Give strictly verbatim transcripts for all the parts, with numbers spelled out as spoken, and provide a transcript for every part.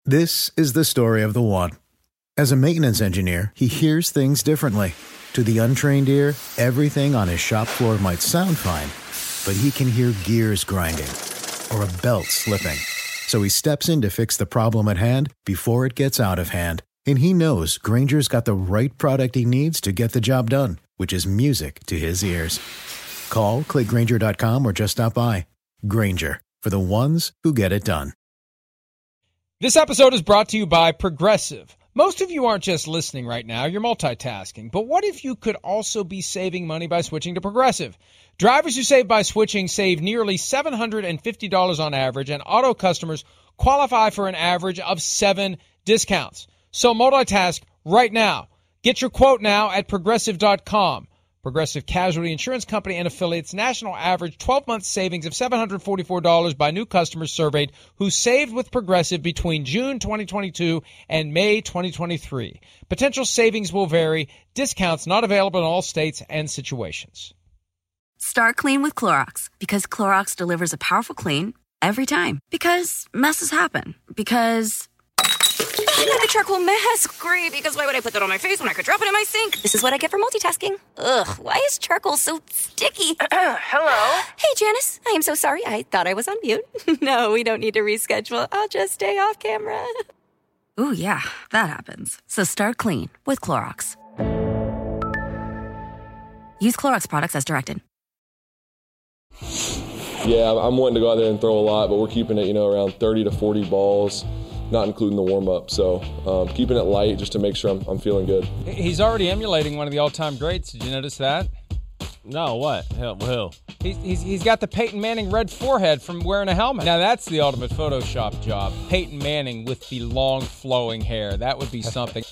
This is the story of the one. As a maintenance engineer, he hears things differently. To the untrained ear, everything on his shop floor might sound fine, but he can hear gears grinding or a belt slipping. So he steps in to fix the problem at hand before it gets out of hand. And he knows Grainger's got the right product he needs to get the job done, which is music to his ears. Call, click Grainger dot com, or just stop by. Grainger, for the ones who get it done. This episode is brought to you by Progressive. Most of you aren't just listening right now, you're multitasking. But what if you could also be saving money by switching to Progressive? Drivers who save by switching save nearly seven hundred fifty dollars on average, and auto customers qualify for an average of seven discounts. So multitask right now. Get your quote now at Progressive dot com. Progressive Casualty Insurance Company and affiliates, national average twelve-month savings of seven hundred forty-four dollars by new customers surveyed who saved with Progressive between June twenty twenty-two and May twenty twenty-three. Potential savings will vary. Discounts not available in all states and situations. Start clean with Clorox, because Clorox delivers a powerful clean every time. Because messes happen. Because... I got a charcoal mask. Great, because why would I put that on my face when I could drop it in my sink? This is what I get for multitasking. Ugh, why is charcoal so sticky? Hello? Hey, Janice. I am so sorry. I thought I was on mute. No, we don't need to reschedule. I'll just stay off camera. Ooh, yeah, that happens. So start clean with Clorox. Use Clorox products as directed. Yeah, I'm wanting to go out there and throw a lot, but we're keeping it, you know, around thirty to forty balls, not including the warm-up. So um, keeping it light just to make sure I'm, I'm feeling good. He's already emulating one of the all-time greats. Did you notice that? No, what? Who? who? He's, he's, he's got the Peyton Manning red forehead from wearing a helmet. Now, that's the ultimate Photoshop job. Peyton Manning with the long, flowing hair. That would be something.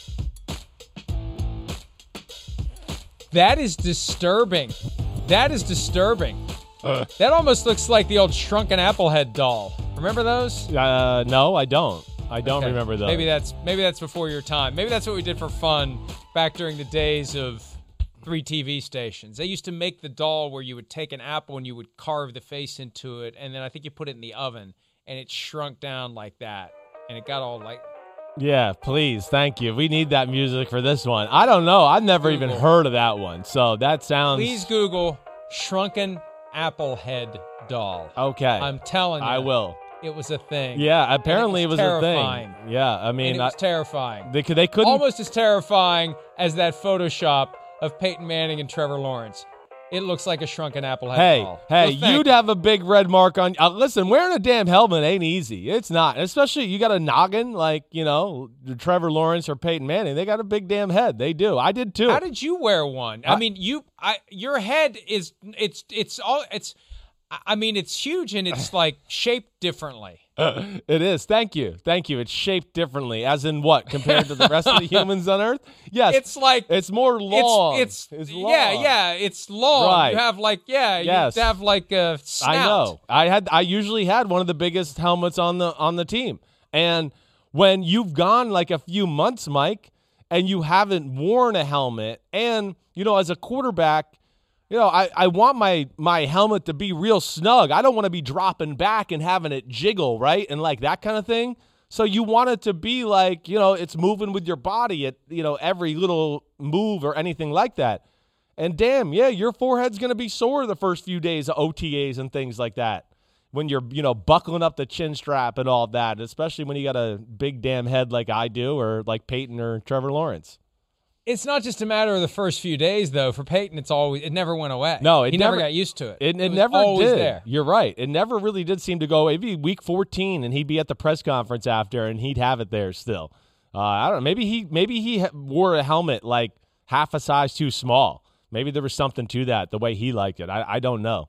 That is disturbing. That is disturbing. Uh. That almost looks like the old Shrunken Applehead doll. Remember those? Uh, no, I don't. I don't okay. remember those. Maybe that's maybe that's before your time. Maybe that's what we did for fun back during the days of three T V stations. They used to make the doll where you would take an apple and you would carve the face into it, and then I think you put it in the oven, and it shrunk down like that, and it got all like... Yeah, please, thank you. We need that music for this one. I don't know. I've never Google. even heard of that one, so that sounds... Please Google Shrunken Applehead doll. Okay. I'm telling you. I will. It was a thing. Yeah, apparently it was, it was terrifying. a thing. Yeah, I mean... And it was I, terrifying. They, they couldn't... Almost as terrifying as that Photoshop of Peyton Manning and Trevor Lawrence. It looks like a shrunken Applehead hey, doll. Hey, well, you'd you. have a big red mark on... Uh, listen, wearing a damn helmet ain't easy. It's not. Especially you got a noggin like, you know, Trevor Lawrence or Peyton Manning. They got a big damn head. They do. I did too. How did you wear one? I, I mean, you... I your head is... It's... It's all... It's... I mean, it's huge and it's like shaped differently. Uh, it is. Thank you. Thank you. It's shaped differently. As in what? Compared to the rest of the humans on Earth? Yes. It's like... It's more long. It's... it's, it's long. Yeah, yeah. It's long. Right. You have like... Yeah. Yes. You have like a snout. I know. I had. I usually had one of the biggest helmets on the on the team. And when you've gone like a few months, Mike, and you haven't worn a helmet, and, you know, as a quarterback... You know, I, I want my, my helmet to be real snug. I don't want to be dropping back and having it jiggle, right? And like that kind of thing. So you want it to be like, you know, it's moving with your body at, you know, every little move or anything like that. And damn, yeah, your forehead's going to be sore the first few days of O T As and things like that. When you're, you know, buckling up the chin strap and all that, especially when you got a big damn head like I do or like Peyton or Trevor Lawrence. It's not just a matter of the first few days, though. For Peyton, it's always it never went away. No, it he never, never got used to it. It, it, it never always did. There. You're right. It never really did seem to go. Maybe week fourteen, and he'd be at the press conference after, and he'd have it there still. Uh, I don't know. Maybe he maybe he wore a helmet like half a size too small. Maybe there was something to that, the way he liked it. I, I don't know.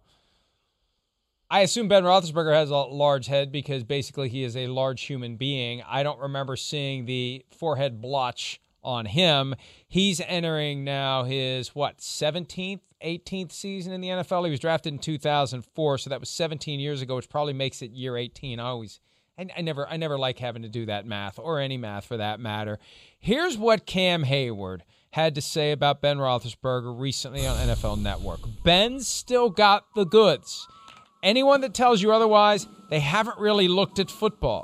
I assume Ben Roethlisberger has a large head because basically he is a large human being. I don't remember seeing the forehead blotch on him. He's entering now his, what, seventeenth, eighteenth season in the N F L. He was drafted in two thousand four, so that was seventeen years ago, which probably makes it year eighteen. I always, I, I never I never like having to do that math, or any math for that matter. Here's what Cam Hayward had to say about Ben Roethlisberger recently on N F L Network. Ben's still got the goods. Anyone that tells you otherwise, they haven't really looked at football.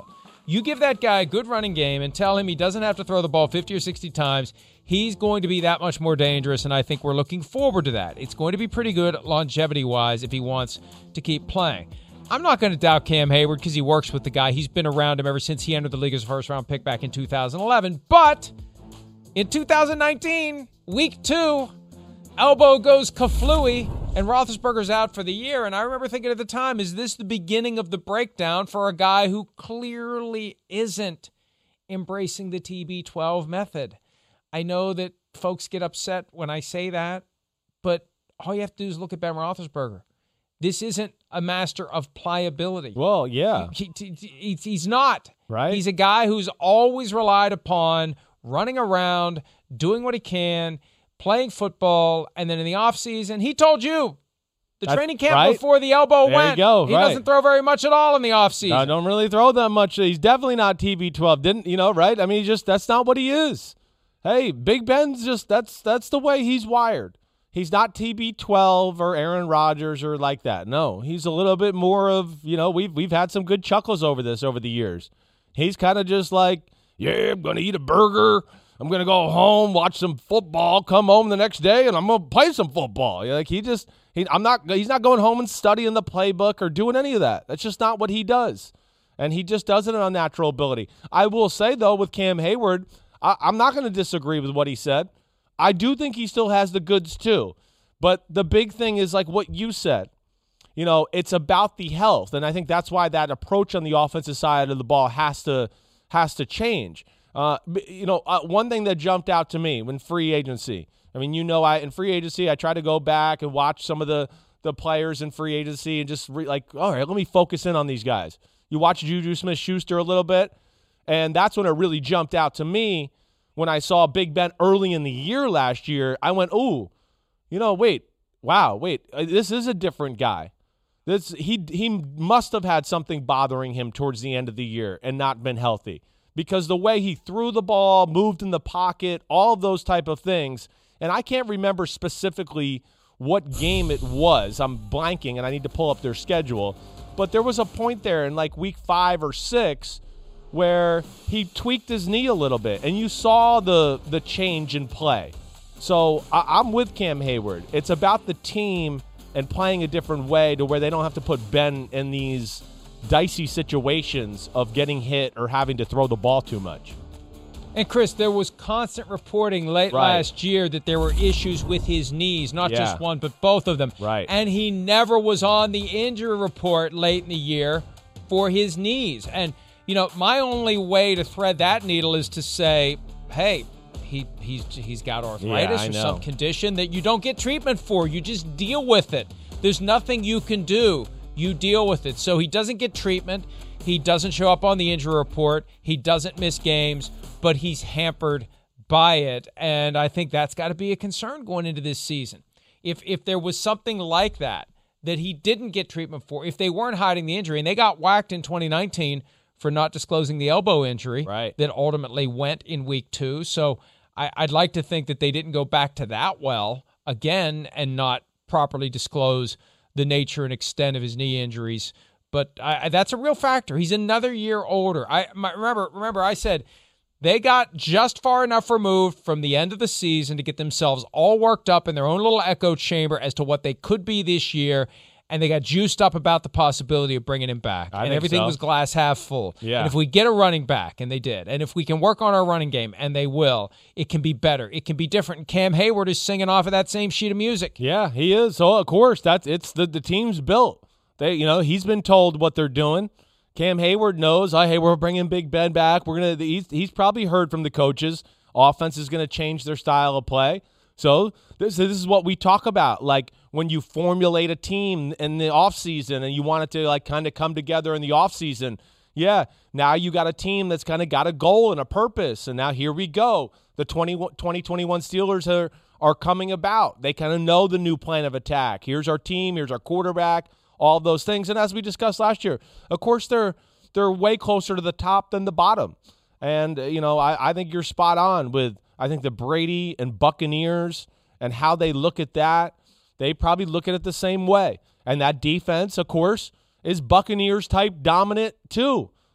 You give that guy a good running game and tell him he doesn't have to throw the ball fifty or sixty times, he's going to be that much more dangerous, and I think we're looking forward to that. It's going to be pretty good longevity-wise if he wants to keep playing. I'm not going to doubt Cam Hayward because he works with the guy. He's been around him ever since he entered the league as a first-round pick back in two thousand eleven. But in two thousand nineteen, week two, elbow goes kaflooey, and Roethlisberger's out for the year. And I remember thinking at the time, is this the beginning of the breakdown for a guy who clearly isn't embracing the T B twelve method? I know that folks get upset when I say that, but all you have to do is look at Ben Roethlisberger. This isn't a master of pliability. Well, yeah. He, he, he, he's not. Right. He's a guy who's always relied upon running around, doing what he can, playing football, and then in the offseason, he told you the That's training camp right. before the elbow There went. you go, he right. doesn't throw very much at all in the offseason. I don't really throw that much. He's definitely not T B twelve. Didn't, you know, right? I mean, he just that's not what he is. Hey, Big Ben's just that's that's the way he's wired. He's not T B twelve or Aaron Rodgers or like that. No, he's a little bit more of, you know, we've we've had some good chuckles over this over the years. He's kind of just like, yeah, I'm going to eat a burger. I'm going to go home, watch some football, come home the next day, and I'm going to play some football. Like he just he I'm not he's not going home and studying the playbook or doing any of that. That's just not what he does. And he just does it on natural ability. I will say, though, with Cam Hayward, I, I'm not going to disagree with what he said. I do think he still has the goods too. But the big thing is like what you said. You know, it's about the health. And I think that's why that approach on the offensive side of the ball has to has to change. Uh, you know, uh, one thing that jumped out to me when free agency. I mean, you know, I in free agency, I try to go back and watch some of the, the players in free agency and just re, like, all right, let me focus in on these guys. You watch Juju Smith-Schuster a little bit, and that's when it really jumped out to me. When I saw Big Ben early in the year last year, I went, ooh, you know, wait, wow, wait, this is a different guy. This he he must have had something bothering him towards the end of the year and not been healthy, because the way he threw the ball, moved in the pocket, all of those type of things, and I can't remember specifically what game it was. I'm blanking, and I need to pull up their schedule, but there was a point there in like week five or six where he tweaked his knee a little bit, and you saw the the change in play. So I, I'm with Cam Hayward. It's about the team and playing a different way to where they don't have to put Ben in these dicey situations of getting hit or having to throw the ball too much. And, Chris, there was constant reporting late Right. last year that there were issues with his knees, not Yeah. just one, but both of them. Right. And he never was on the injury report late in the year for his knees. And, you know, my only way to thread that needle is to say, hey, he he's he's got arthritis Yeah, I or know. some condition that you don't get treatment for. You just deal with it. There's nothing you can do. You deal with it. So he doesn't get treatment. He doesn't show up on the injury report. He doesn't miss games, but he's hampered by it. And I think that's got to be a concern going into this season. If if there was something like that, that he didn't get treatment for, if they weren't hiding the injury, and they got whacked in twenty nineteen for not disclosing the elbow injury Right. that ultimately went in week two. So I, I'd like to think that they didn't go back to that well again and not properly disclose the nature and extent of his knee injuries. But I, I, that's a real factor. He's another year older. I my, remember. Remember, I said they got just far enough removed from the end of the season to get themselves all worked up in their own little echo chamber as to what they could be this year, and they got juiced up about the possibility of bringing him back. I and think everything so. was glass half full. Yeah. And if we get a running back, and they did, and if we can work on our running game, and they will, it can be better. It can be different. And Cam Hayward is singing off of that same sheet of music. Yeah, he is. So of course, that's it's the the team's built. They, you know, he's been told what they're doing. Cam Hayward knows, oh, hey, we're bringing Big Ben back. We're gonna. He's he's probably heard from the coaches. Offense is gonna change their style of play. So this this is what we talk about. Like when you formulate a team in the offseason and you want it to like kind of come together in the offseason. Yeah, now you got a team that's kind of got a goal and a purpose. And now here we go. The twenty twenty-one Steelers are are coming about. They kind of know the new plan of attack. Here's our team. Here's our quarterback. All of those things. And as we discussed last year, of course, they're they're way closer to the top than the bottom. And, uh, you know, I, I think you're spot on with, I think, the Brady and Buccaneers and how they look at that. They probably look at it the same way. And that defense, of course, is Buccaneers-type dominant too.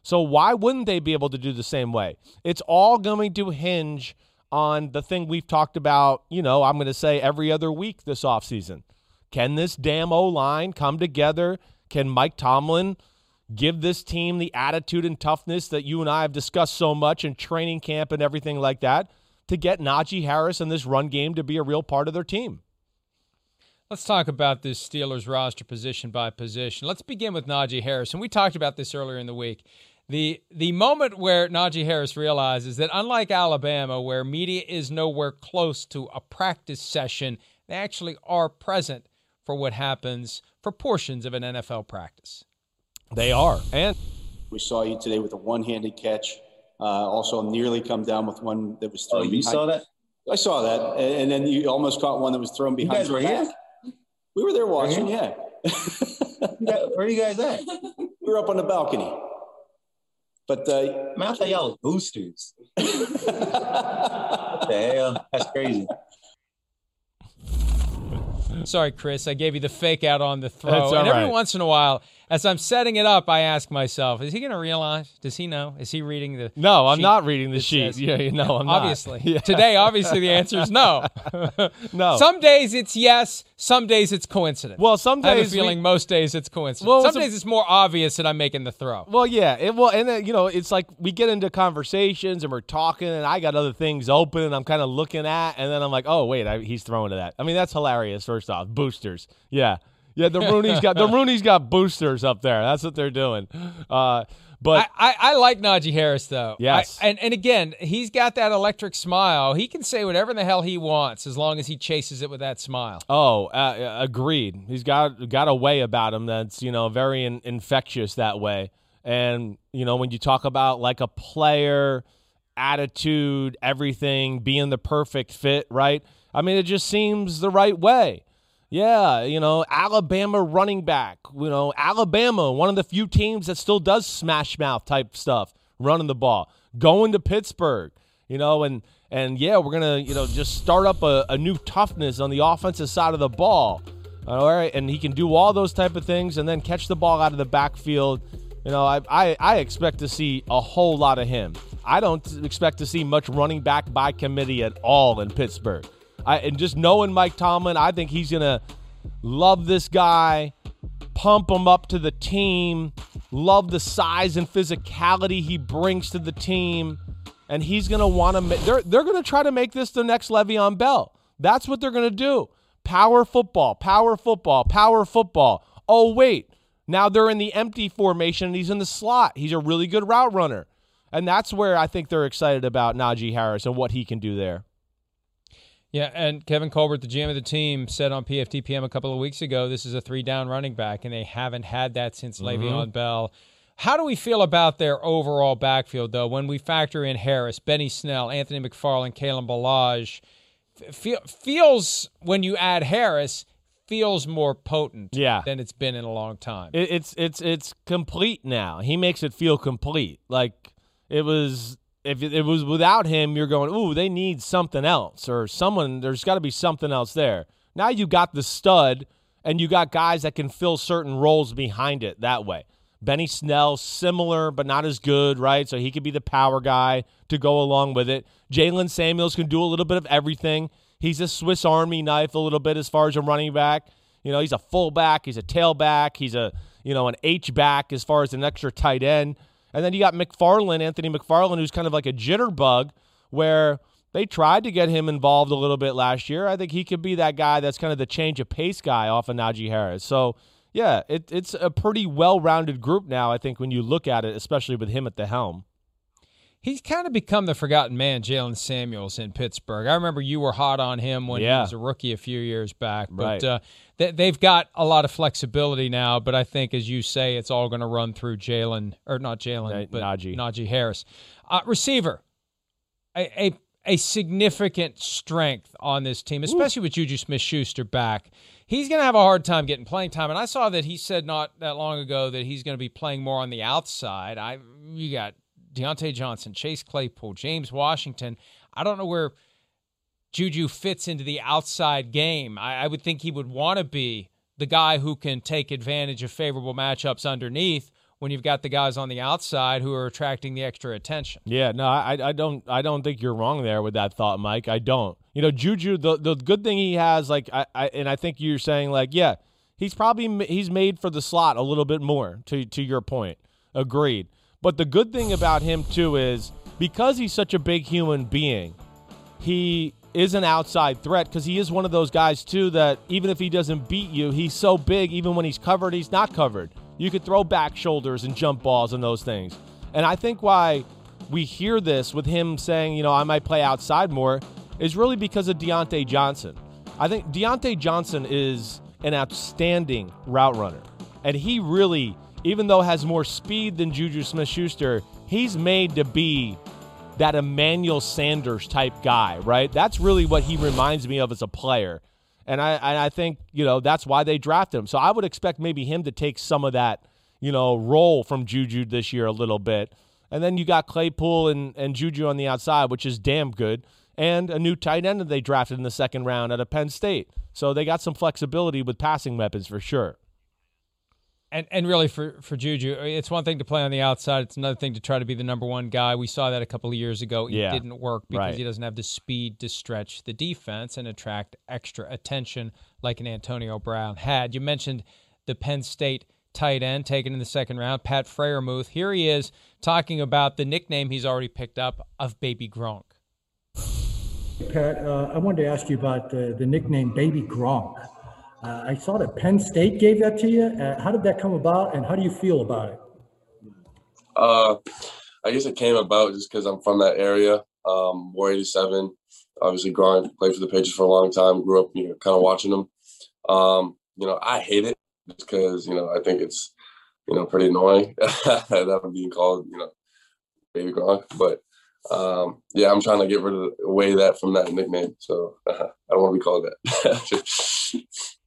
So why wouldn't they be able to do the same way? It's all going to hinge on the thing we've talked about, you know, I'm going to say every other week this offseason. Can this damn O-line come together? Can Mike Tomlin give this team the attitude and toughness that you and I have discussed so much in training camp and everything like that to get Najee Harris and this run game to be a real part of their team? Let's talk about this Steelers roster position by position. Let's begin with Najee Harris. And we talked about this earlier in the week. The the moment where Najee Harris realizes that unlike Alabama, where media is nowhere close to a practice session, they actually are present for what happens for portions of an N F L practice. They are. And we saw you today with a one-handed catch. Uh, also nearly come down with one that was thrown Oh, you behind. saw that? I saw that. And, and then you almost caught one that was thrown behind. You guys were your here? back. We were there watching, yeah. Where are you guys at? We were up on the balcony. But uh, Man, I thought y'all was boosters. What the hell? That's crazy. Sorry, Chris, I gave you the fake out on the throw. That's all and every right. once in a while, as I'm setting it up, I ask myself, is he going to realize? Does he know? Is he reading the no, I'm sheet not reading the that sheet. says- Yeah, you know, I'm obviously. not. Yeah. Today, obviously, the answer is no. No. Some days it's yes. Some days it's coincidence. Well, some I have a days we- feeling most days it's coincidence. Well, some it's a- days it's more obvious that I'm making the throw. Well, yeah, it will, and then, you know, it's like we get into conversations and we're talking, and I got other things open, and I'm kind of looking at, and then I'm like, oh wait, I, he's throwing to that. I mean, that's hilarious. First off, boosters, yeah, yeah. The Rooney's got the Rooney's got boosters up there. That's what they're doing. Uh, but I, I, I like Najee Harris, though. Yes. I, and, and again, he's got that electric smile. He can say whatever the hell he wants as long as he chases it with that smile. oh, uh, agreed. He's got got a way about him that's, you know, very in, infectious that way. And you know, when you talk about like a player, attitude, everything being the perfect fit, right? I mean, it just seems the right way. Yeah, you know, Alabama running back, you know, Alabama, one of the few teams that still does smash mouth type stuff, running the ball, going to Pittsburgh, you know, and, and yeah, we're going to, you know, just start up a, a new toughness on the offensive side of the ball. All right. And he can do all those type of things and then catch the ball out of the backfield. You know, I, I, I expect to see a whole lot of him. I don't expect to see much running back by committee at all in Pittsburgh. I, and just knowing Mike Tomlin, I think he's going to love this guy, pump him up to the team, love the size and physicality he brings to the team, and he's going to want to make – they're, they're going to try to make this the next Le'Veon Bell. That's what they're going to do. Power football, power football, power football. Oh, wait, now they're in the empty formation, and he's in the slot. He's a really good route runner. And that's where I think they're excited about Najee Harris and what he can do there. Yeah, and Kevin Colbert, the G M of the team, said on P F T P M a couple of weeks ago, this is a three-down running back, and they haven't had that since mm-hmm. Le'Veon Bell. How do we feel about their overall backfield, though, when we factor in Harris, Benny Snell, Anthony McFarland, Kalen Ballage? Feel, feels, when you add Harris, feels more potent yeah. than it's been in a long time. It, it's it's it's complete now. He makes it feel complete. Like it was if it, it was without him, you're going, ooh, they need something else or someone. There's got to be something else there. Now you got the stud, and you got guys that can fill certain roles behind it that way. Benny Snell, similar but not as good, right? So he could be the power guy to go along with it. Jalen Samuels can do a little bit of everything. He's a Swiss Army knife a little bit as far as a running back. You know, he's a fullback, he's a tailback, he's a, you know, an H-back as far as an extra tight end. And then you got McFarland, Anthony McFarland, who's kind of like a jitterbug where they tried to get him involved a little bit last year. I think he could be that guy that's kind of the change of pace guy off of Najee Harris. So, yeah, it, it's a pretty well-rounded group now, I think, when you look at it, especially with him at the helm. He's kind of become the forgotten man, Jalen Samuels in Pittsburgh. I remember you were hot on him when yeah. he was a rookie a few years back. But right. uh, they, they've got a lot of flexibility now. But I think, as you say, it's all going to run through Jalen, or not Jalen, right, but Najee. Najee Harris. Uh, receiver, a, a a significant strength on this team, especially Ooh. with Juju Smith-Schuster back. He's going to have a hard time getting playing time. And I saw that he said not that long ago that he's going to be playing more on the outside. I You got Deontay Johnson, Chase Claypool, James Washington. I don't know where Juju fits into the outside game. I, I would think he would want to be the guy who can take advantage of favorable matchups underneath when you've got the guys on the outside who are attracting the extra attention. Yeah, no, I, I don't, I don't think you're wrong there with that thought, Mike. I don't. You know, Juju, the the good thing he has, like, I, I and I think you're saying, like, yeah, he's probably he's made for the slot a little bit more. To to your point, agreed. But the good thing about him too is because he's such a big human being, he is an outside threat because he is one of those guys too that even if he doesn't beat you, he's so big. Even when he's covered, he's not covered. You could throw back shoulders and jump balls and those things. And I think why we hear this with him saying, you know, I might play outside more is really because of Deontay Johnson. I think Deontay Johnson is an outstanding route runner. And he really, even though has more speed than Juju Smith-Schuster, he's made to be that Emmanuel Sanders type guy, right? That's really what he reminds me of as a player. And I and I think, you know, that's why they drafted him. So I would expect maybe him to take some of that, you know, role from Juju this year a little bit. And then you got Claypool and, and Juju on the outside, which is damn good. And a new tight end that they drafted in the second round out of Penn State. So they got some flexibility with passing weapons for sure. And and really for, for Juju, it's one thing to play on the outside. It's another thing to try to be the number one guy. We saw that a couple of years ago. It yeah, didn't work because right. he doesn't have the speed to stretch the defense and attract extra attention like an Antonio Brown had. You mentioned the Penn State tight end taken in the second round, Pat Freiermuth. Here he is talking about the nickname he's already picked up of Baby Gronk. Pat, uh, I wanted to ask you about the, the nickname Baby Gronk. Uh, I saw that Penn State gave that to you. Uh, how did that come about, and how do you feel about it? Uh, I guess it came about just because I'm from that area. Um, War eighty-seven, obviously growing, played for the Patriots for a long time, grew up, you know, kind of watching them. Um, you know, I hate it just because, you know, I think it's, you know, pretty annoying that I'm being called, you know, Baby Gronk. But, um, yeah, I'm trying to get rid of the, away that from that nickname. So uh, I don't want to be called that.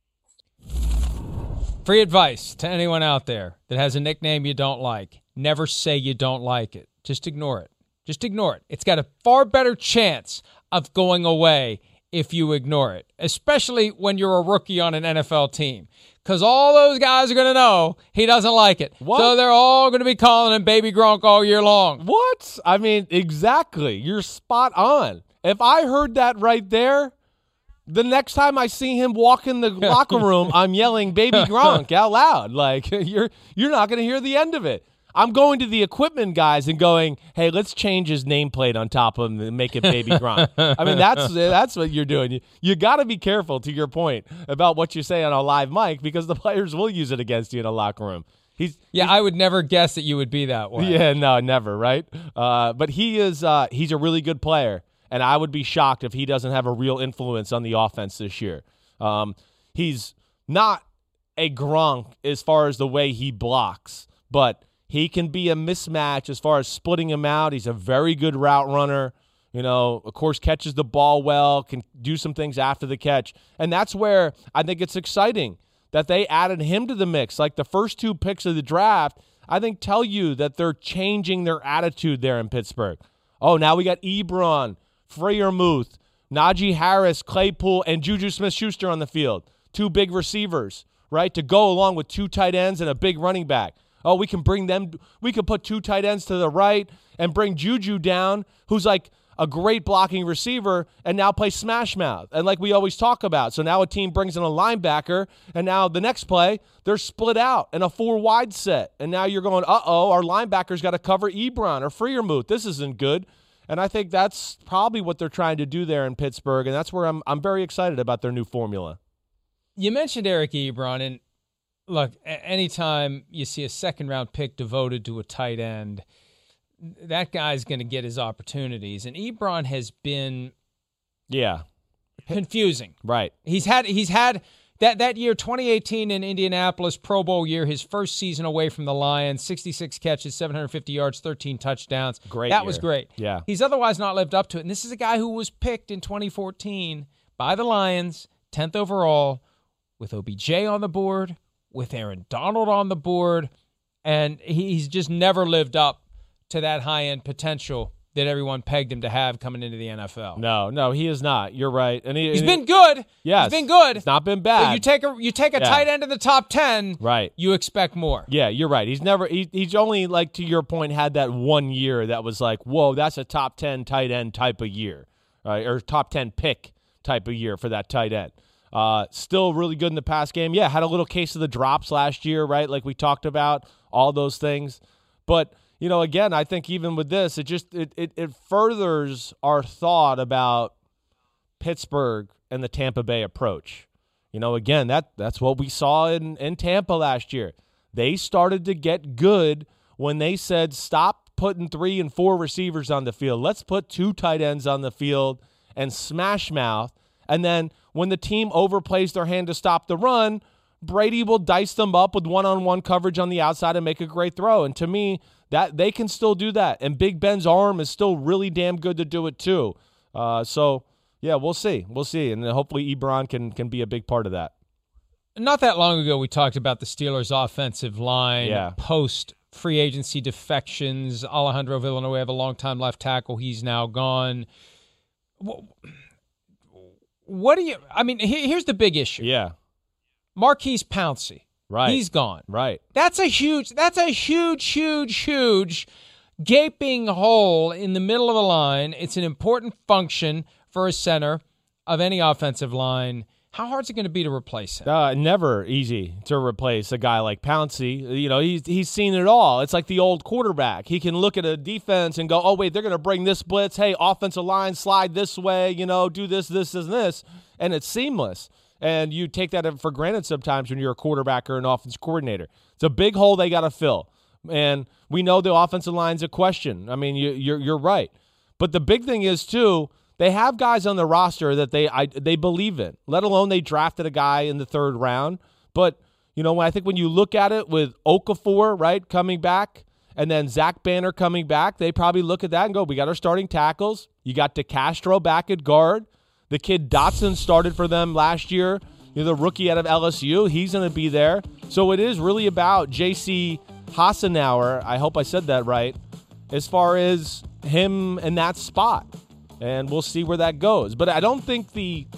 Free advice to anyone out there that has a nickname you don't like. Never say you don't like it. Just ignore it. Just ignore it. It's got a far better chance of going away if you ignore it, especially when you're a rookie on an N F L team, because all those guys are going to know he doesn't like it. What? So they're all going to be calling him Baby Gronk all year long. What? I mean, exactly. You're spot on. If I heard that right there, the next time I see him walk in the locker room, I'm yelling Baby Gronk out loud. Like, you're you're not going to hear the end of it. I'm going to the equipment guys and going, hey, let's change his nameplate on top of him and make it Baby Gronk. I mean, that's that's what you're doing. You, you got to be careful, to your point, about what you say on a live mic because the players will use it against you in a locker room. He's Yeah, he's, I would never guess that you would be that way. Yeah, no, never, right? Uh, but he is uh, he's a really good player. And I would be shocked if he doesn't have a real influence on the offense this year. Um, he's not a Gronk as far as the way he blocks, but he can be a mismatch as far as splitting him out. He's a very good route runner. You know, of course, catches the ball well, can do some things after the catch. And that's where I think it's exciting that they added him to the mix. Like the first two picks of the draft, I think tell you that they're changing their attitude there in Pittsburgh. Oh, now we got Ebron, Freiermuth, Najee Harris, Claypool, and Juju Smith-Schuster on the field. Two big receivers, right, to go along with two tight ends and a big running back. Oh, we can bring them, we can put two tight ends to the right and bring Juju down, who's like a great blocking receiver, and now play smash mouth. And like we always talk about, so now a team brings in a linebacker, and now the next play, they're split out in a four-wide set. And now you're going, uh-oh, our linebacker's got to cover Ebron or Freiermuth. This isn't good. And I think that's probably what they're trying to do there in Pittsburgh, and that's where I'm I'm very excited about their new formula. You mentioned Eric Ebron, and look, anytime you see a second-round pick devoted to a tight end, that guy's going to get his opportunities. And Ebron has been yeah confusing. Right. He's had he's had that that year, twenty eighteen in Indianapolis, Pro Bowl year, his first season away from the Lions, sixty-six catches, seven hundred fifty yards, thirteen touchdowns. Great. That year. was great. Yeah. He's otherwise not lived up to it. And this is a guy who was picked in twenty fourteen by the Lions, tenth overall, with O B J on the board, with Aaron Donald on the board, and he's just never lived up to that high-end potential that everyone pegged him to have coming into the N F L. No, no, he is not. You're right. And he, He's and been he, good. Yes. He's been good. It's not been bad. But you take a you take a Yeah. tight end in the top ten, Right. you expect more. Yeah, you're right. He's never he, he's only, like, to your point, had that one year that was like, whoa, that's a top ten tight end type of year, right? Or top ten pick type of year for that tight end. Uh, still really good in the pass game. Yeah, had a little case of the drops last year, right? Like we talked about, all those things. But you know, again, I think even with this, it just it, it it furthers our thought about Pittsburgh and the Tampa Bay approach. You know, again, that that's what we saw in, in Tampa last year. They started to get good when they said, stop putting three and four receivers on the field. Let's put two tight ends on the field and smash mouth. And then when the team overplays their hand to stop the run, Brady will dice them up with one-on-one coverage on the outside and make a great throw. And to me, that they can still do that. And Big Ben's arm is still really damn good to do it too. Uh, so, yeah, we'll see. We'll see. And hopefully Ebron can can be a big part of that. Not that long ago, we talked about the Steelers' offensive line Yeah. post-free agency defections. Alejandro Villanueva, longtime left tackle, he's now gone. What do you – I mean, here's the big issue. Yeah. Marquise Pouncey. Right. He's gone. Right. That's a huge, that's a huge, huge, huge gaping hole in the middle of the line. It's an important function for a center of any offensive line. How hard is it going to be to replace him? Uh, never easy to replace a guy like Pouncey. You know, he's he's seen it all. It's like the old quarterback. He can look at a defense and go, oh, wait, they're going to bring this blitz. Hey, offensive line, slide this way, you know, do this, this, and this. And it's seamless. And you take that for granted sometimes when you're a quarterback or an offense coordinator. It's a big hole they got to fill. And we know the offensive line's a question. I mean, you, you're you're right. But the big thing is, too, they have guys on the roster that they I, they believe in, let alone they drafted a guy in the third round. But, you know, I think when you look at it with Okafor, right, coming back, and then Zach Banner coming back, they probably look at that and go, we got our starting tackles. You got DeCastro back at guard. The kid Dotson started for them last year. You know, the rookie out of L S U, he's going to be there. So it is really about J C Hassenauer, I hope I said that right, as far as him in that spot. And we'll see where that goes. But I don't think the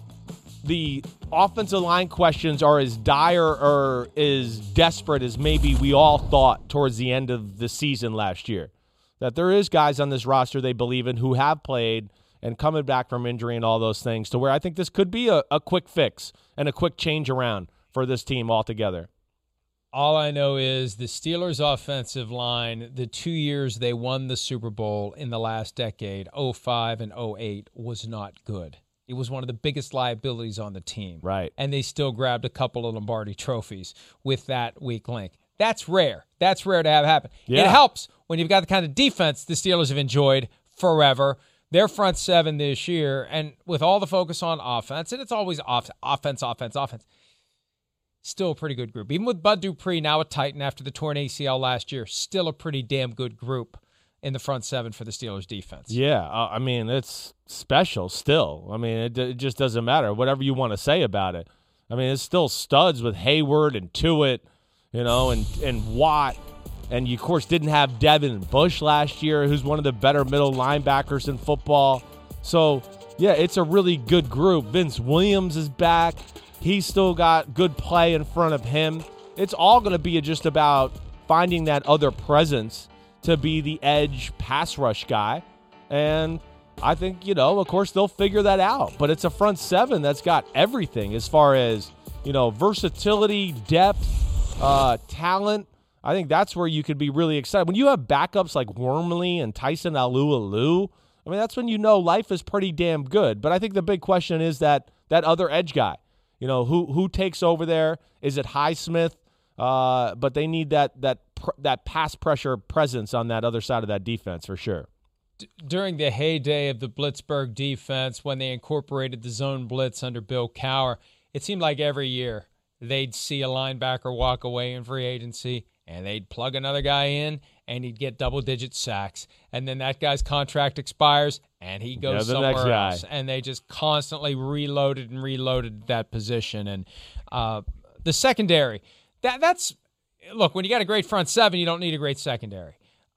the offensive line questions are as dire or as desperate as maybe we all thought towards the end of the season last year. That there is guys on this roster they believe in who have played and coming back from injury and all those things, to where I think this could be a, a quick fix and a quick change around for this team altogether. All I know is the Steelers' offensive line, the two years they won the Super Bowl in the last decade, oh five and oh eight, was not good. It was one of the biggest liabilities on the team. Right. And they still grabbed a couple of Lombardi trophies with that weak link. That's rare. That's rare to have happen. Yeah. It helps when you've got the kind of defense the Steelers have enjoyed forever. Their front seven this year, and with all the focus on offense, and it's always off, offense, offense, offense, still a pretty good group. Even with Bud Dupree, now a Titan after the torn A C L last year, still a pretty damn good group in the front seven for the Steelers defense. Yeah, uh, I mean, it's special still. I mean, it, it just doesn't matter, whatever you want to say about it. I mean, it's still studs with Hayward and Tuitt, you know, and, and Watt. And you, of course, didn't have Devin Bush last year, who's one of the better middle linebackers in football. So, yeah, it's a really good group. Vince Williams is back. He's still got good play in front of him. It's all going to be just about finding that other presence to be the edge pass rush guy. And I think, you know, of course, they'll figure that out. But it's a front seven that's got everything as far as, you know, versatility, depth, uh, talent. I think that's where you could be really excited. When you have backups like Wormley and Tyson Alualu, I mean, that's when you know life is pretty damn good. But I think the big question is that that other edge guy. You know, who who takes over there? Is it Highsmith? Uh, but they need that that pr- that pass pressure presence on that other side of that defense for sure. D- during the heyday of the Blitzburg defense, when they incorporated the zone blitz under Bill Cowher, it seemed like every year they'd see a linebacker walk away in free agency, and they'd plug another guy in, and he'd get double-digit sacks. And then that guy's contract expires, and he goes yeah, the somewhere next guy. else. And they just constantly reloaded and reloaded that position. And uh, the secondary, that that's – look, when you got a great front seven, you don't need a great secondary.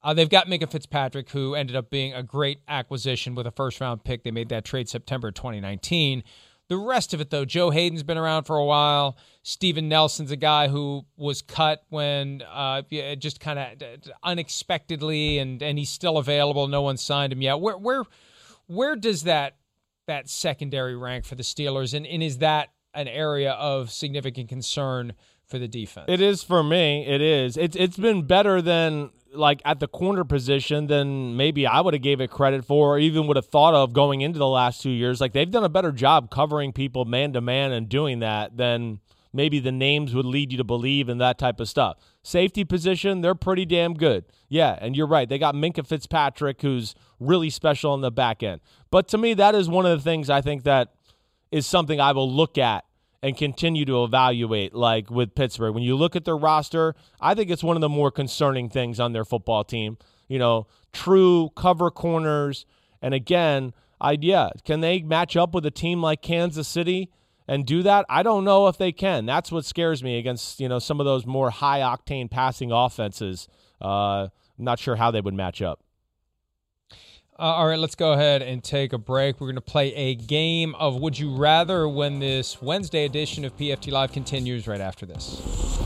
Uh, they've got Minkah Fitzpatrick, who ended up being a great acquisition with a first-round pick. They made that trade September twenty nineteen. The rest of it, though, Joe Hayden's been around for a while. Steven Nelson's a guy who was cut when uh, just kind of unexpectedly, and, and he's still available. No one signed him yet. Where where where does that that secondary rank for the Steelers, and, and is that an area of significant concern for the defense? It is for me. It is. It's it's been better than like at the corner position than maybe I would have gave it credit for, or even would have thought of going into the last two years. Like they've done a better job covering people man to man and doing that than maybe the names would lead you to believe in that type of stuff. Safety position, they're pretty damn good. Yeah, and you're right. They got Minkah Fitzpatrick, who's really special on the back end. But to me, that is one of the things I think that is something I will look at and continue to evaluate, like with Pittsburgh. When you look at their roster, I think it's one of the more concerning things on their football team. You know, true cover corners. And again, I, yeah, can they match up with a team like Kansas City and do that? I don't know if they can. That's what scares me against, you know, some of those more high-octane passing offenses. Uh, I'm not sure how they would match up. Uh, all right, let's go ahead and take a break. We're going to play a game of Would You Rather when this Wednesday edition of P F T Live continues right after this.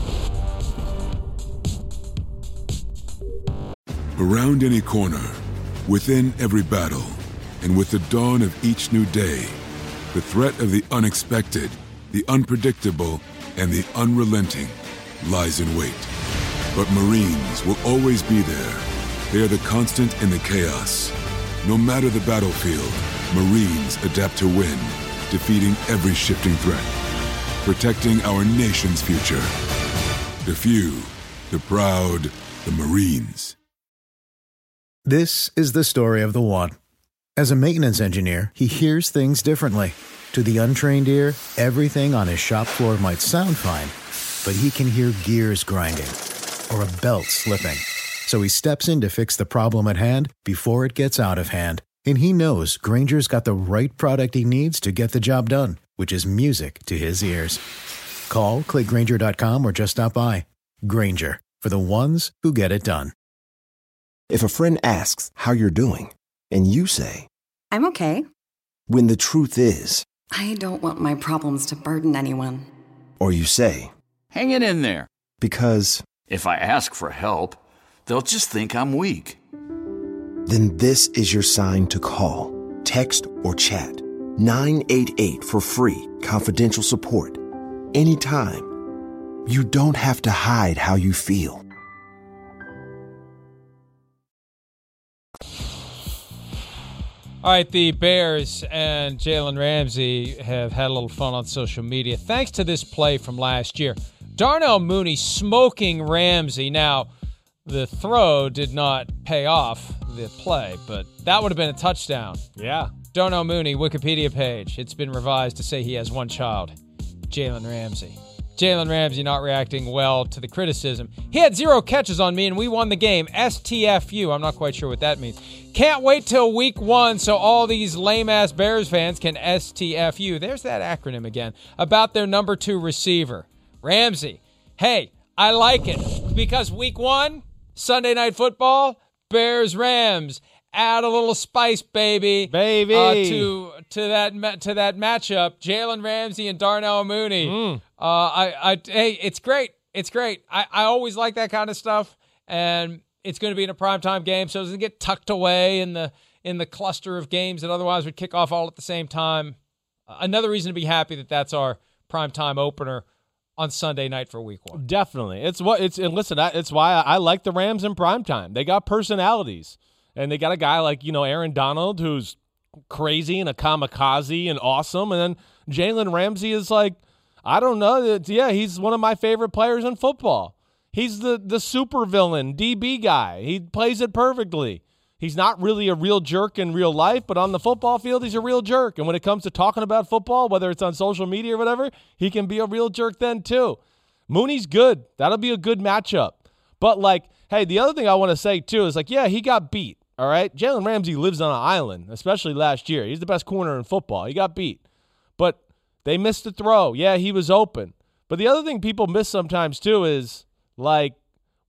Around any corner, within every battle, and with the dawn of each new day, the threat of the unexpected, the unpredictable, and the unrelenting lies in wait. But Marines will always be there. They are the constant in the chaos. No matter the battlefield, Marines adapt to win, defeating every shifting threat, protecting our nation's future. The few, the proud, the Marines. This is the story of the one. As a maintenance engineer, he hears things differently. To the untrained ear, everything on his shop floor might sound fine, but he can hear gears grinding or a belt slipping. So he steps in to fix the problem at hand before it gets out of hand. And he knows Grainger's got the right product he needs to get the job done, which is music to his ears. Call, click Grainger dot com, or just stop by. Grainger, for the ones who get it done. If a friend asks how you're doing, and you say, I'm okay. When the truth is, I don't want my problems to burden anyone. Or you say, hang it in there. Because if I ask for help, they'll just think I'm weak. Then this is your sign to call, text, or chat nine eight eight for free, confidential support. Anytime. You don't have to hide how you feel. All right, the Bears and Jalen Ramsey have had a little fun on social media thanks to this play from last year. Darnell Mooney smoking Ramsey. Now, the throw did not pay off the play, but that would have been a touchdown. Yeah. Darnell Mooney, Wikipedia page. It's been revised to say he has one child, Jalen Ramsey. Jalen Ramsey not reacting well to the criticism. He had zero catches on me, and we won the game. S T F U. I'm not quite sure what that means. Can't wait till week one so all these lame-ass Bears fans can S T F U. There's that acronym again. About their number two receiver, Ramsey. Hey, I like it because week one, Sunday Night Football, Bears-Rams. Add a little spice, baby, baby, uh, to to that to that matchup. Jalen Ramsey and Darnell Mooney. Mm. Uh, I, I, hey, it's great. It's great. I, I always like that kind of stuff, and it's going to be in a primetime game, so it doesn't get tucked away in the in the cluster of games that otherwise would kick off all at the same time. Uh, another reason to be happy that that's our primetime opener on Sunday night for week one. Definitely, it's what it's. And listen, it's why I, I like the Rams in primetime. They got personalities. And they got a guy like, you know, Aaron Donald, who's crazy and a kamikaze and awesome. And then Jalen Ramsey is like, I don't know. Yeah, he's one of my favorite players in football. He's the, the super villain, D B guy. He plays it perfectly. He's not really a real jerk in real life, but on the football field, he's a real jerk. And when it comes to talking about football, whether it's on social media or whatever, he can be a real jerk then too. Mooney's good. That'll be a good matchup. But like, hey, the other thing I want to say too is like, yeah, he got beat. All right, Jalen Ramsey lives on an island, especially last year. He's the best corner in football. He got beat. But they missed the throw. Yeah, he was open. But the other thing people miss sometimes, too, is, like,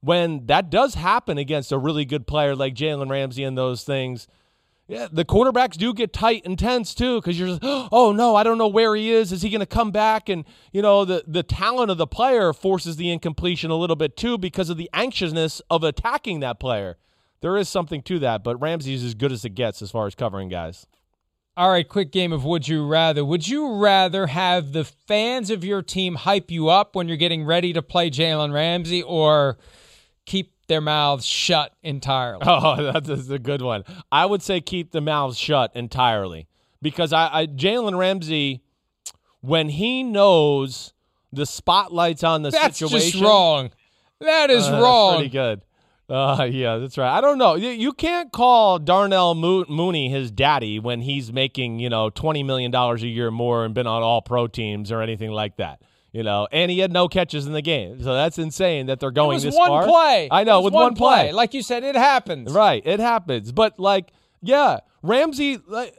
when that does happen against a really good player like Jalen Ramsey and those things, yeah, the quarterbacks do get tight and tense too, because you're just, oh no, I don't know where he is. Is he going to come back? And you know, the the talent of the player forces the incompletion a little bit too, because of the anxiousness of attacking that player. There is something to that, but Ramsey's as good as it gets as far as covering guys. All right, quick game of Would You Rather. Would you rather have the fans of your team hype you up when you're getting ready to play Jalen Ramsey, or keep their mouths shut entirely? Oh, that's a good one. I would say keep the mouths shut entirely, because I, I Jalen Ramsey, when he knows the spotlight's on the that's situation. That's just wrong. That is uh, wrong. That's pretty good. Uh, yeah, that's right. I don't know. You, you can't call Darnell Mo- Mooney his daddy when he's making, you know, twenty million dollars a year more and been on all pro teams or anything like that. You know, and he had no catches in the game. So that's insane that they're going it was this one far. play. I know, it was with one, one play. play. Like you said, it happens. Right, it happens. But, like, yeah, Ramsey, like,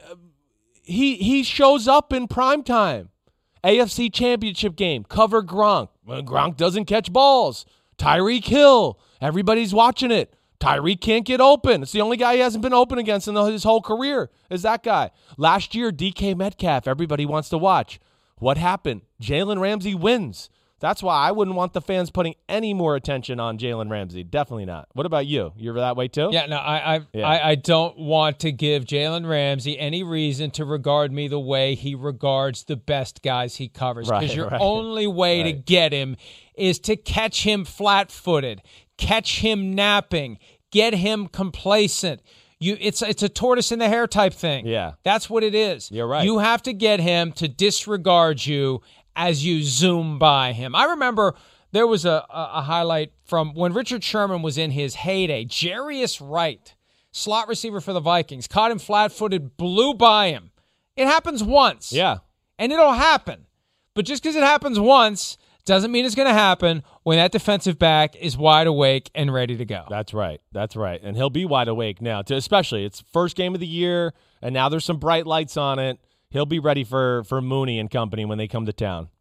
he he shows up in primetime. A F C Championship game, cover Gronk. Well, Gronk doesn't catch balls. Tyreek Hill, everybody's watching it. Tyreek can't get open. It's the only guy he hasn't been open against in his whole career is that guy. Last year, D K Metcalf, everybody wants to watch. What happened? Jalen Ramsey wins. That's why I wouldn't want the fans putting any more attention on Jalen Ramsey. Definitely not. What about you? You're that way too? Yeah, no, I I, Yeah. I, I don't want to give Jalen Ramsey any reason to regard me the way he regards the best guys he covers. Because Right, your right. only way to Right. get him is to catch him flat-footed, catch him napping, get him complacent. You, it's it's a tortoise in the hare type thing. Yeah. That's what it is. You're right. You have to get him to disregard you as you zoom by him. I remember there was a, a, a highlight from when Richard Sherman was in his heyday. Jarius Wright, slot receiver for the Vikings, caught him flat-footed, blew by him. It happens once. Yeah. And it'll happen. But just because it happens once doesn't mean it's going to happen when that defensive back is wide awake and ready to go. That's right. That's right. And he'll be wide awake now, too, especially it's first game of the year, and now there's some bright lights on it. He'll be ready for, for Mooney and company when they come to town.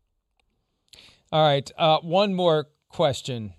All right, uh, one more question,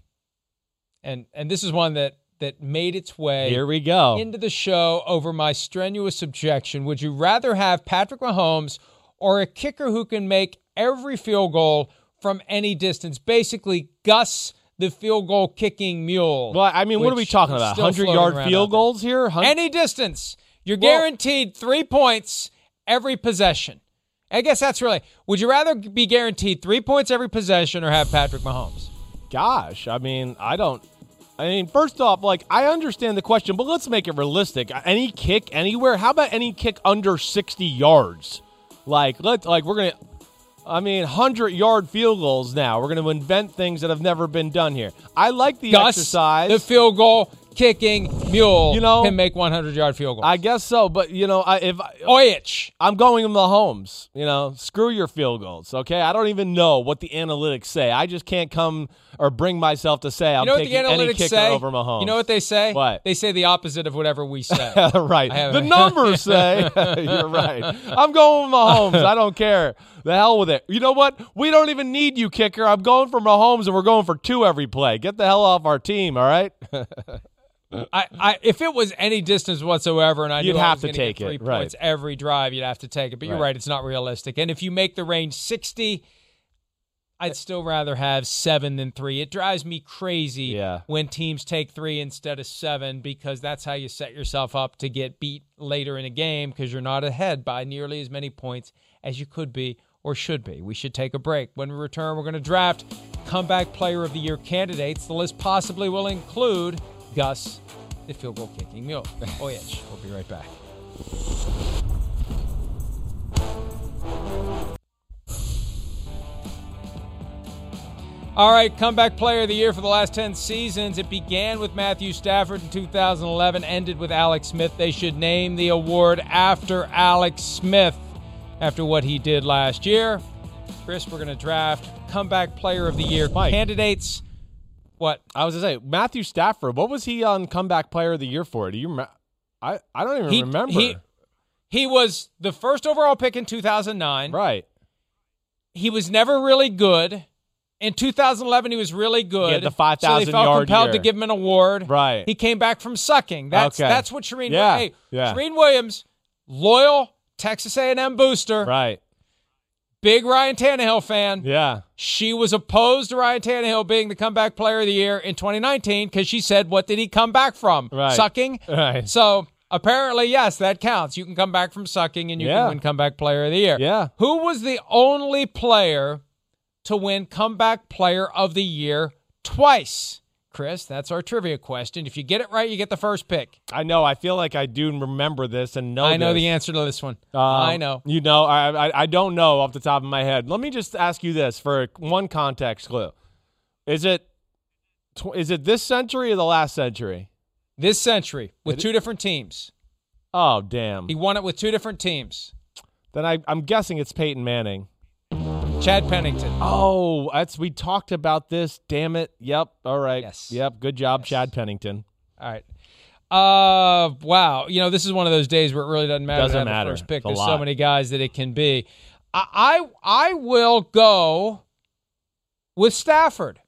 and and this is one that, that made its way Here we go. into the show over my strenuous objection. Would you rather have Patrick Mahomes or a kicker who can make every field goal from any distance? Basically, Gus, the field goal kicking mule. Well, I mean, what are we which talking is about? still floating hundred-yard around field out there. goals here? Hun- Any distance. You're Well- guaranteed three points every possession. I guess that's really, would you rather be guaranteed three points every possession or have Patrick Mahomes? Gosh, I mean, I don't. I mean, first off, like, I understand the question, but let's make it realistic. Any kick anywhere? How about any kick under sixty yards? Like, let's, like, we're going to, I mean, hundred-yard field goals now. We're going to invent things that have never been done here. I like the Gus, exercise. the field goal kicking mule, You know, can make hundred-yard field goals. I guess so, but, you know, I, if Oyich. I'm going with Mahomes, you know, screw your field goals, okay? I don't even know what the analytics say. I just can't come or bring myself to say I'm You know what the taking any analytics kicker say? over Mahomes. You know what they say? What? They say the opposite of whatever we say. Right. I have- The numbers say, you're right. I'm going with Mahomes. I don't care. The hell with it. You know what? We don't even need you, kicker. I'm going for Mahomes, and we're going for two every play. Get the hell off our team, all right? I, I, if it was any distance whatsoever, and I You'd knew I have was to gonna take get three it, right. points every drive, you'd have to take it. But you're Right. right, it's not realistic. And if you make the range sixty, I'd still rather have seven than three. It drives me crazy Yeah. when teams take three instead of seven, because that's how you set yourself up to get beat later in a game, because you're not ahead by nearly as many points as you could be or should be. We should take a break. When we return, we're going to draft comeback player of the year candidates. The list possibly will include Gus, the field goal kicking mule. Oyich. We'll be right back. All right, comeback player of the year for the last ten seasons. It began with Matthew Stafford in two thousand eleven, ended with Alex Smith. They should name the award after Alex Smith after what he did last year. Chris, we're going to draft comeback player of the year Mike. candidates. What? I was going to say, Matthew Stafford, what was he on comeback player of the year for? Do you remember? I, I don't even He- remember. He, he was the first overall pick in two thousand nine. Right. He was never really good. In two thousand eleven, he was really good. He had the five thousand so they felt yard compelled year. to give him an award. Right. He came back from sucking. That's Okay. that's what Shereen. Yeah, Hey, yeah. Shereen Williams, loyal Texas A and M booster. Right. Big Ryan Tannehill fan. Yeah. She was opposed to Ryan Tannehill being the comeback player of the year in twenty nineteen because she said, what did he come back from? Right. Sucking? Right. So apparently, yes, that counts. You can come back from sucking and you Yeah. can win comeback player of the year. Yeah. Who was the only player to win comeback player of the year twice? Chris, that's our trivia question. If you get it right, you get the first pick. I know. I feel like I do remember this and know I know this. the answer to this one. Um, I know. You know, I, I I don't know off the top of my head. Let me just ask you this for one context clue: Is it tw- is it this century or the last century? This century with It- two different teams. Oh, damn! He won it with two different teams. Then I, I'm guessing it's Peyton Manning. Chad Pennington. Oh, that's we talked about this. Damn it! Yep. All right. Yes. Yep. Good job, Yes. Chad Pennington. All right. Uh, wow. You know, this is one of those days where it really doesn't matter. Doesn't to have matter. The first pick. It's a There's so lot. many guys that it can be. I, I I will go with Stafford.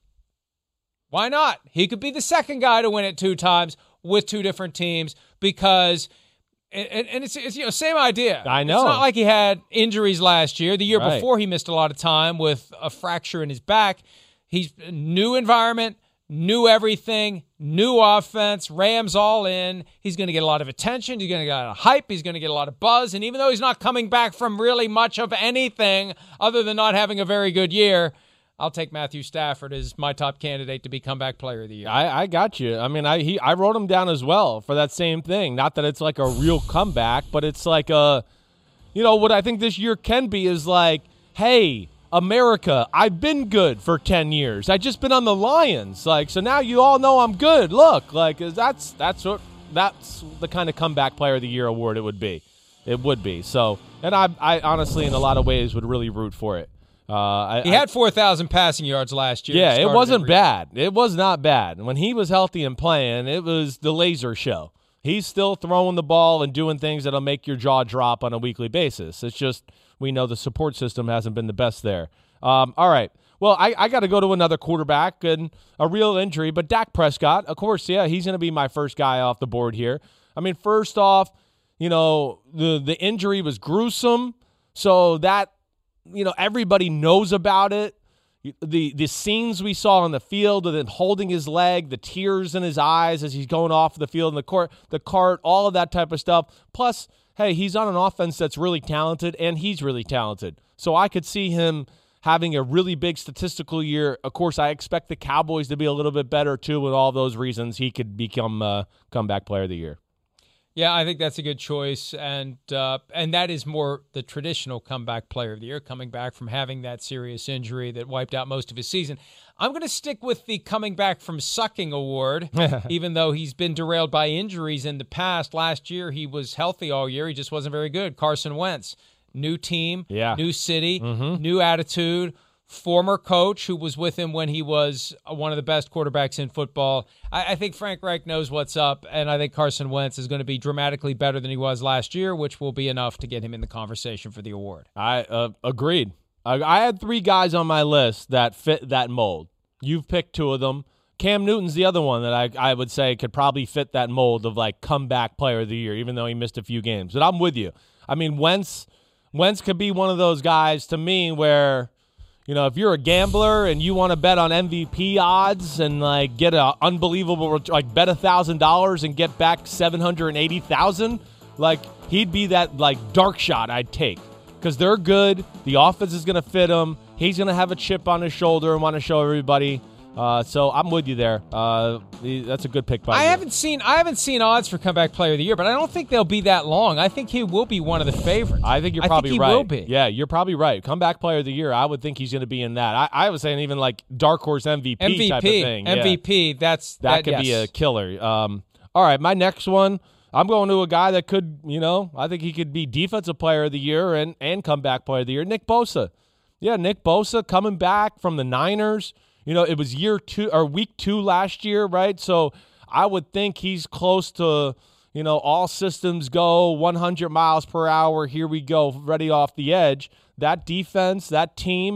Why not? He could be the second guy to win it two times with two different teams because. And, and it's, it's you know same idea. I know. It's not like he had injuries last year. The year Right. before, he missed a lot of time with a fracture in his back. He's new environment, new everything, new offense. Rams all in. He's going to get a lot of attention. He's going to get a lot of hype. He's going to get a lot of buzz. And even though he's not coming back from really much of anything other than not having a very good year, I'll take Matthew Stafford as my top candidate to be comeback player of the year. I, I got you. I mean, I he I wrote him down as well for that same thing. Not that it's like a real comeback, but it's like a, you know, what I think this year can be is like, hey, America, I've been good for ten years. I just been on the Lions, like, so now you all know I'm good. Look, like that's that's what that's the kind of comeback player of the year award it would be. It would be. So, and I I honestly in a lot of ways would really root for it. Uh, I, he had four thousand passing yards last year. Yeah, He it started wasn't every- bad. It was not bad. When he was healthy and playing, it was the laser show. He's still throwing the ball and doing things that'll make your jaw drop on a weekly basis. It's just we know the support system hasn't been the best there. Um, all right. Well, I, I got to go to another quarterback and a real injury, but Dak Prescott, of course, yeah, he's going to be my first guy off the board here. I mean, first off, you know, the the injury was gruesome, so that you know, everybody knows about it. The the scenes we saw on the field of him holding his leg, the tears in his eyes as he's going off the field in the court, the cart, all of that type of stuff. Plus, hey, he's on an offense that's really talented, and he's really talented. So I could see him having a really big statistical year. Of course, I expect the Cowboys to be a little bit better, too, with all those reasons. He could become uh, comeback player of the year. Yeah, I think that's a good choice, and uh, and that is more the traditional comeback player of the year, coming back from having that serious injury that wiped out most of his season. I'm going to stick with the coming back from sucking award, even though he's been derailed by injuries in the past. Last year, he was healthy all year. He just wasn't very good. Carson Wentz, new team, Yeah. new city, Mhm. new attitude. Former coach who was with him when he was one of the best quarterbacks in football. I, I think Frank Reich knows what's up, and I think Carson Wentz is going to be dramatically better than he was last year, which will be enough to get him in the conversation for the award. I uh, agreed. I, I had three guys on my list that fit that mold. You've picked two of them. Cam Newton's the other one that I, I would say could probably fit that mold of like comeback player of the year, even though he missed a few games. But I'm with you. I mean, Wentz, Wentz could be one of those guys to me where, you know, if you're a gambler and you want to bet on M V P odds and like get an unbelievable, like bet a thousand dollars and get back seven hundred eighty thousand, like he'd be that like dark shot I'd take because they're good. The offense is going to fit him. He's going to have a chip on his shoulder and want to show everybody. Uh, so I'm with you there. Uh, that's a good pick by I you. haven't seen I haven't seen odds for comeback player of the year, but I don't think they'll be that long. I think he will be one of the favorites. I think you're I probably think he right. will be. Yeah, you're probably right. Comeback player of the year, I would think he's going to be in that. I, I was saying even like dark horse M V P, M V P type of thing. Yeah. M V P. That's That, that, could be yes. a killer. Um, all right, my next one, I'm going to a guy that could, you know, I think he could be defensive player of the year and, and comeback player of the year, Nick Bosa. Yeah, Nick Bosa coming back from the Niners. You know, it was year two or week two last year, right? So I would think he's close to, you know, all systems go, one hundred miles per hour. Here we go, ready off the edge. That defense, that team,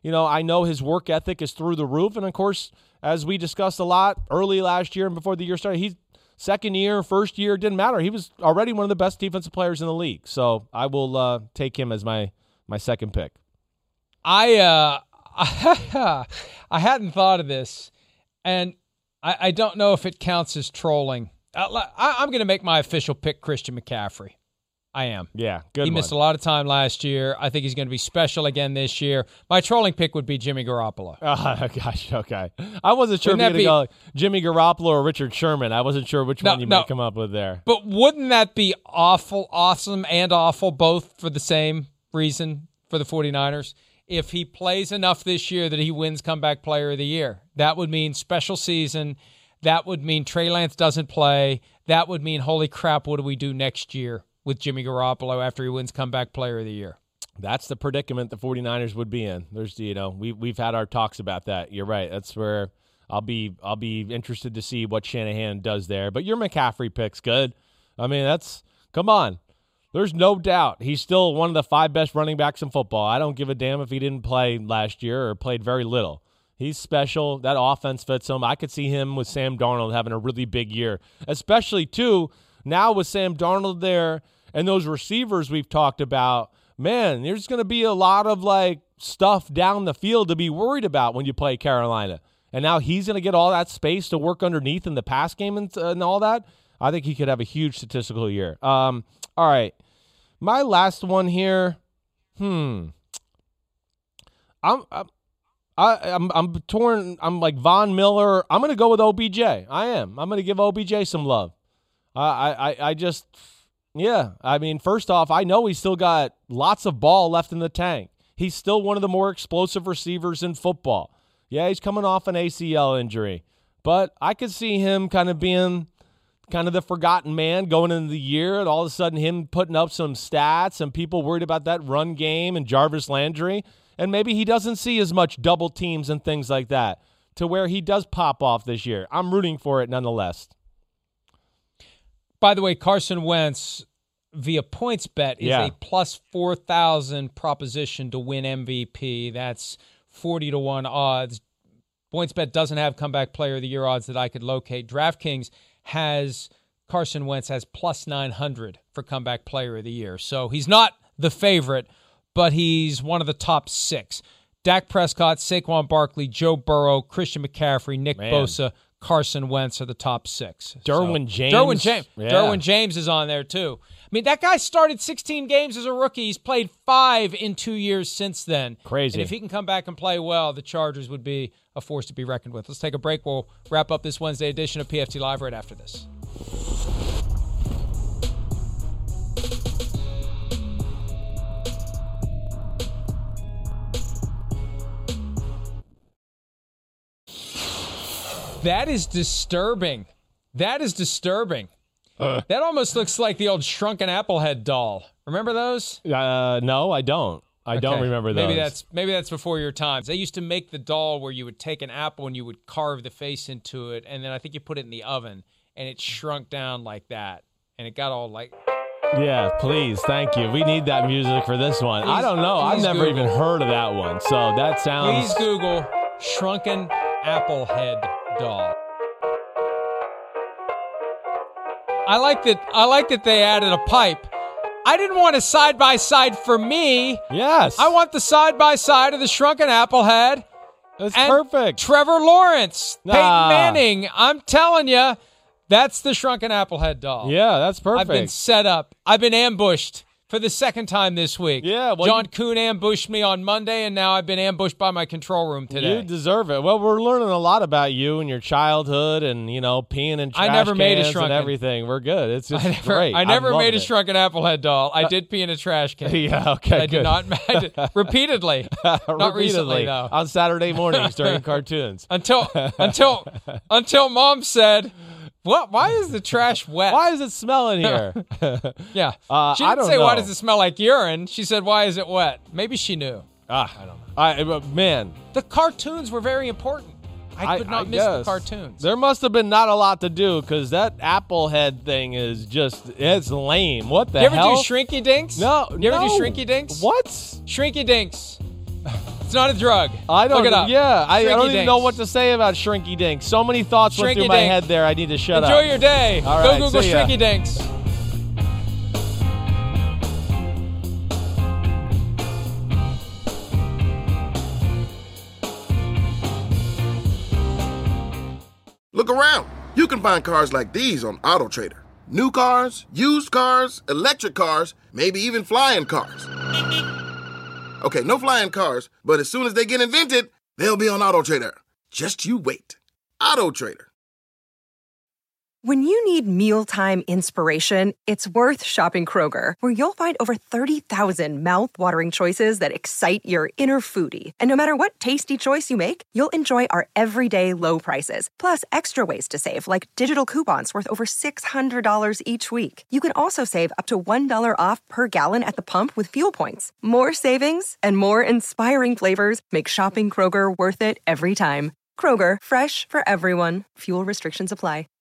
you know, I know his work ethic is through the roof. And, of course, as we discussed a lot early last year and before the year started, he's second year, first year, didn't matter. He was already one of the best defensive players in the league. So I will uh, take him as my, my second pick. I uh, I hadn't thought of this, and I, I don't know if it counts as trolling. I, I'm going to make my official pick Christian McCaffrey. I am. Yeah, good He one. missed a lot of time last year. I think he's going to be special again this year. My trolling pick would be Jimmy Garoppolo. Oh, gosh, okay. I wasn't sure Wouldn't if you were that going to go Jimmy Garoppolo or Richard Sherman. I wasn't sure which No, one you no. might come up with there. But wouldn't that be awful, awesome, and awful, both for the same reason for the 49ers? If he plays enough this year that he wins Comeback Player of the Year, that would mean special season. That would mean Trey Lance doesn't play. That would mean, holy crap, what do we do next year with Jimmy Garoppolo after he wins Comeback Player of the Year? That's the predicament the 49ers would be in. There's, you know, we we've had our talks about that. You're right. That's where I'll be I'll be interested to see what Shanahan does there. But your McCaffrey pick's good. I mean, that's come on. There's no doubt he's still one of the five best running backs in football. I don't give a damn if he didn't play last year or played very little. He's special. That offense fits him. I could see him with Sam Darnold having a really big year, especially, too, now with Sam Darnold there and those receivers we've talked about. Man, there's going to be a lot of, like, stuff down the field to be worried about when you play Carolina. And now he's going to get all that space to work underneath in the pass game and, uh, and all that. I think he could have a huge statistical year. Um, all right. My last one here, hmm. I'm, I'm, I, I'm, I'm torn. I'm like Von Miller. I'm going to go with O B J. I am. I'm going to give O B J some love. Uh, I, I, I just, yeah. I mean, first off, I know he's still got lots of ball left in the tank. He's still one of the more explosive receivers in football. Yeah, he's coming off an A C L injury, but I could see him kind of being kind of the forgotten man going into the year, and all of a sudden him putting up some stats and people worried about that run game and Jarvis Landry, and maybe he doesn't see as much double teams and things like that to where he does pop off this year. I'm rooting for it nonetheless. By the way, Carson Wentz via PointsBet is Yeah. a plus four thousand proposition to win M V P. That's forty to one odds. PointsBet doesn't have Comeback Player of the Year odds that I could locate. DraftKings has Carson Wentz as plus nine hundred for Comeback Player of the Year. So he's not the favorite, but he's one of the top six. Dak Prescott, Saquon Barkley, Joe Burrow, Christian McCaffrey, Nick Man. Bosa, Carson Wentz are the top six. Derwin So- James. Derwin James. Yeah. Derwin James is on there too. I mean, that guy started sixteen games as a rookie. He's played five in two years since then. Crazy. And if he can come back and play well, the Chargers would be a force to be reckoned with. Let's take a break. We'll wrap up this Wednesday edition of P F T Live right after this. That is disturbing. That is disturbing. Uh. That almost looks like the old Shrunken Applehead doll. Remember those? Uh, no, I don't. I don't Okay. remember those. Maybe that's maybe that's before your time. They used to make the doll where you would take an apple and you would carve the face into it, and then I think you put it in the oven, and it shrunk down like that, and it got all like. Yeah, please, thank you. We need that music for this one. I Please- don't know. I've please never Google. even heard of that one. So that sounds. Please Google Shrunken Applehead doll. I like that. I like that they added a pipe. I didn't want a side by side for me. Yes. I want the side by side of the Shrunken Applehead. That's and perfect. Trevor Lawrence, Nah. Peyton Manning. I'm telling you, that's the Shrunken Applehead doll. Yeah, that's perfect. I've been set up. I've been ambushed for the second time this week. Yeah, well, John you- Kuhn ambushed me on Monday, and now I've been ambushed by my control room today. You deserve it. Well, we're learning a lot about you and your childhood, and you know, peeing in trash I never made a cans shrunken. and everything. We're good. It's just I never, great. I never I'm made a loving Shrunken Applehead doll. I did pee in a trash can. Yeah, okay, I did good. not. I did, repeatedly, not recently Repeatedly though. on Saturday mornings during cartoons. Until until until Mom said, "What? Why is the trash wet? Why does it smell in here?" Yeah, Uh, she I didn't don't say why know. does it smell like urine. She said, "Why is it wet?" Maybe she knew. Ah, I don't know. I, but man, The cartoons were very important. I could not miss the guess. cartoons. There must have been not a lot to do because that Applehead thing is just, it's lame. What the You ever hell? do Shrinky Dinks? No, You ever no. do Shrinky Dinks? What? Shrinky Dinks. It's not a drug. I don't Look it up. Yeah, I, I don't even Shrinky know dinks. what to say about Shrinky Dink. So many thoughts went through my Shrinky-dink. head there. I need to shut Enjoy up. your day. All Go right, Google see ya. Shrinky Dinks. Look around. You can find cars like these on AutoTrader. New cars, used cars, electric cars, maybe even flying cars. Okay, no flying cars, but as soon as they get invented, they'll be on AutoTrader. Just you wait. AutoTrader. When you need mealtime inspiration, it's worth shopping Kroger, where you'll find over thirty thousand mouth-watering choices that excite your inner foodie. And no matter what tasty choice you make, you'll enjoy our everyday low prices, plus extra ways to save, like digital coupons worth over six hundred dollars each week. You can also save up to one dollar off per gallon at the pump with fuel points. More savings and more inspiring flavors make shopping Kroger worth it every time. Kroger, fresh for everyone. Fuel restrictions apply.